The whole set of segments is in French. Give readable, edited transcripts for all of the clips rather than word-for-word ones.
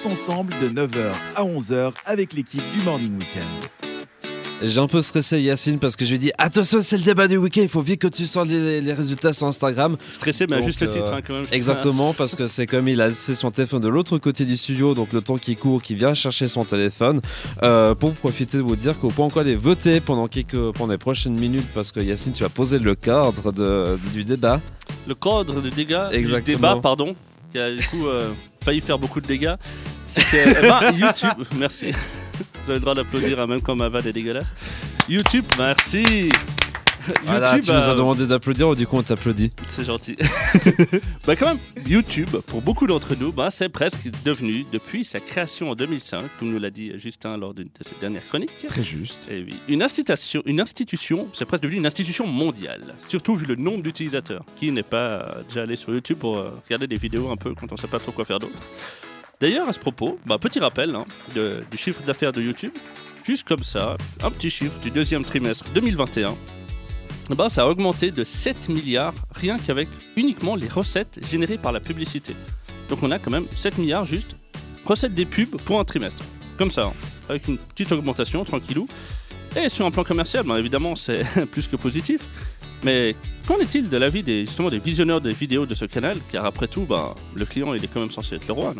ensemble de 9h à 11h avec l'équipe du Morning Weekend. J'ai un peu stressé Yacine parce que je lui ai dit attention, c'est le débat du week-end, il faut vite que tu sortes les résultats sur Instagram. Stressé, mais à juste titre quand même. Exactement, parce que c'est comme il a laissé son téléphone de l'autre côté du studio, donc le temps qu'il court, qu'il vient chercher son téléphone, pour profiter de vous dire qu'on peut encore aller voter pendant les prochaines minutes, parce que Yacine, tu vas poser le cadre du débat. Le cadre du débat, pardon, qui a du coup failli faire beaucoup de dégâts. C'est que YouTube, merci. Vous avez le droit d'applaudir, même quand ma vanne est dégueulasse. YouTube, merci. Voilà, YouTube, tu nous as demandé d'applaudir, du coup on t'applaudit. C'est gentil. Quand même, YouTube, pour beaucoup d'entre nous, c'est presque devenu, depuis sa création en 2005, comme nous l'a dit Justin lors d'une de ses dernières chroniques. Très juste. Et oui, une institution, c'est presque devenu une institution mondiale. Surtout vu le nombre d'utilisateurs. Qui n'est pas déjà allé sur YouTube pour regarder des vidéos un peu quand on ne sait pas trop quoi faire d'autre. D'ailleurs, à ce propos, petit rappel du chiffre d'affaires de YouTube. Juste comme ça, un petit chiffre du deuxième trimestre 2021. Ça a augmenté de 7 milliards rien qu'avec uniquement les recettes générées par la publicité. Donc on a quand même 7 milliards juste recettes des pubs pour un trimestre. Comme ça, avec une petite augmentation, tranquillou. Et sur un plan commercial, évidemment, c'est plus que positif. Mais qu'en est-il de l'avis des visionneurs des vidéos de ce canal? Car après tout, le client, il est quand même censé être le roi, non?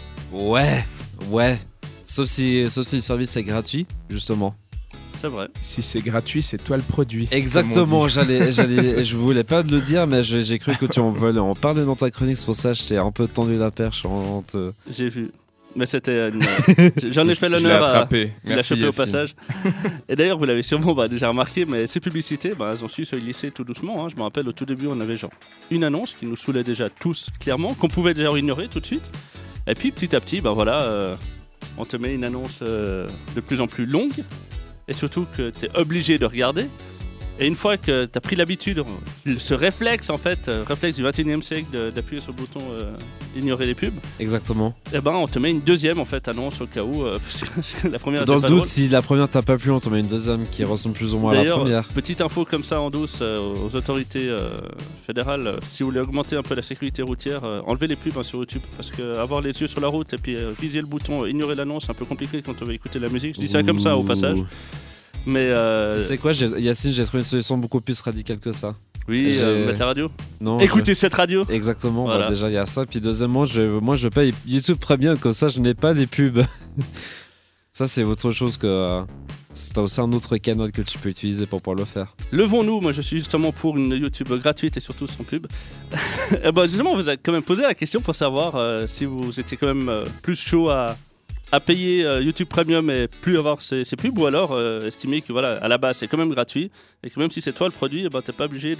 Ouais. Sauf si le service est gratuit, justement. C'est vrai. Si c'est gratuit, c'est toi le produit. Exactement, je voulais pas le dire, mais j'ai cru que tu en voulais en parler dans ta chronique, c'est pour ça que je t'ai un peu tendu la perche J'ai vu. Mais c'était j'en ai fait l'honneur à l'a chopé au passage. Et d'ailleurs, vous l'avez sûrement déjà remarqué, mais ces publicités, elles ont su se glisser tout doucement. Je me rappelle, au tout début, on avait une annonce qui nous saoulait déjà tous clairement, qu'on pouvait déjà ignorer tout de suite. Et puis petit à petit, on te met une annonce de plus en plus longue. Et surtout que tu es obligé de regarder. Et une fois que tu as pris l'habitude, ce réflexe réflexe du 21e siècle d'appuyer sur le bouton ignorer les pubs. Exactement. Et on te met une deuxième annonce au cas où. La première dans le doute, si la première t'a pas plu, on te met une deuxième qui ressemble plus ou moins à la première. Petite info comme ça en douce aux autorités fédérales, si vous voulez augmenter un peu la sécurité routière, enlevez les pubs sur YouTube. Parce qu'avoir les yeux sur la route et puis viser le bouton ignorer l'annonce, c'est un peu compliqué quand on veut écouter la musique. Je dis ça comme ça au passage. Mais c'est quoi, Yacine, j'ai trouvé une solution beaucoup plus radicale que ça. Oui, mettre la radio. Non. Écoutez cette radio. Exactement. Voilà. Déjà il y a ça, puis deuxièmement, moi je paye YouTube Premium, comme ça je n'ai pas les pubs. Ça c'est autre chose que t'as aussi un autre canal que tu peux utiliser pour pouvoir le faire. Levons-nous, moi je suis justement pour une YouTube gratuite et surtout sans pub. Justement, on vous a quand même posé la question pour savoir si vous étiez quand même plus chaud à payer YouTube Premium et plus avoir ces pubs, ou alors estimer que à la base c'est quand même gratuit et que même si c'est toi le produit, t'es pas obligé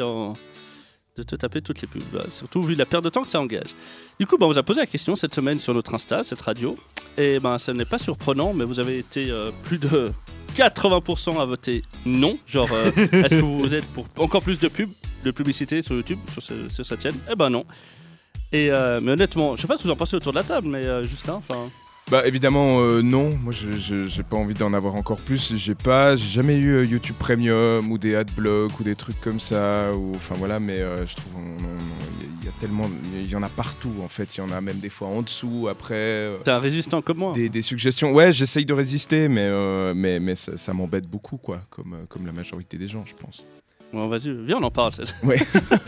de te taper toutes les pubs, surtout vu la perte de temps que ça engage. Du coup, on vous a posé la question cette semaine sur notre Insta, cette radio, et ça n'est pas surprenant, mais vous avez été plus de 80% à voter non, est-ce que vous êtes pour encore plus de pubs, de publicité sur YouTube, sur cette chaîne? Non. Et mais honnêtement, je sais pas ce que vous en pensez autour de la table, mais Justin, évidemment non, moi j'ai pas envie d'en avoir encore plus, j'ai jamais eu YouTube Premium ou des adblocks ou des trucs comme ça, mais je trouve il y a tellement, il y en a partout en fait, il y en a même des fois en dessous, après t'es un résistant comme moi. Des suggestions, ouais, j'essaye de résister, mais ça m'embête beaucoup quoi, comme la majorité des gens je pense. Bon, vas-y, viens, on en parle. Ouais.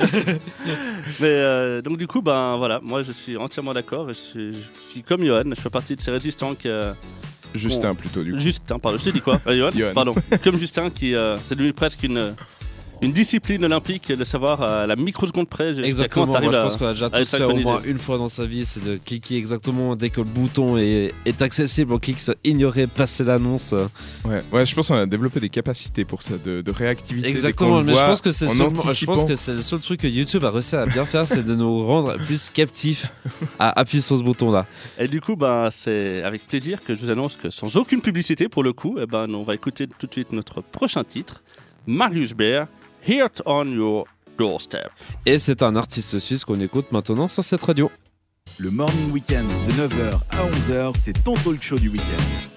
Mais donc du coup, moi je suis entièrement d'accord. Je suis comme Johan, je fais partie de ces résistants qui... Justin plutôt du coup. Justin, pardon, je t'ai dit quoi? Johan. Pardon. Comme Justin qui c'est devenu presque une discipline olympique de savoir à la microseconde près. Exactement, moi je pense qu'on a déjà tous fait au moins une fois dans sa vie, c'est de cliquer exactement dès que le bouton est accessible, on clique sur ignorer, passer l'annonce. Ouais, je pense qu'on a développé des capacités pour ça, de réactivité. Exactement, mais je pense que c'est le seul truc que YouTube a réussi à bien faire, c'est de nous rendre plus captifs à appuyer sur ce bouton-là. Et du coup, c'est avec plaisir que je vous annonce que sans aucune publicité pour le coup, on va écouter tout de suite notre prochain titre, Marius Bear, Heart on Your Doorstep. Et c'est un artiste suisse qu'on écoute maintenant sur cette radio. Le Morning Weekend de 9h à 11h, c'est ton talk show du week-end.